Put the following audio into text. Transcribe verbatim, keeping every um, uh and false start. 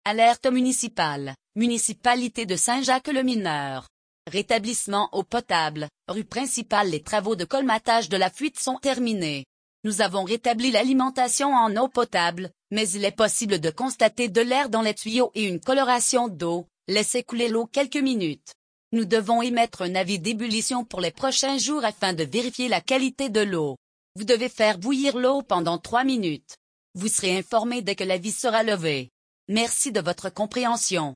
Alerte municipale, municipalité de Saint-Jacques-le-Mineur. Rétablissement eau potable, rue principale. Les travaux de colmatage de la fuite sont terminés. Nous avons rétabli l'alimentation en eau potable, mais il est possible de constater de l'air dans les tuyaux et une coloration d'eau. Laissez couler l'eau quelques minutes. Nous devons émettre un avis d'ébullition pour les prochains jours afin de vérifier la qualité de l'eau. Vous devez faire bouillir l'eau pendant trois minutes. Vous serez informé dès que l'avis sera levé. Merci de votre compréhension.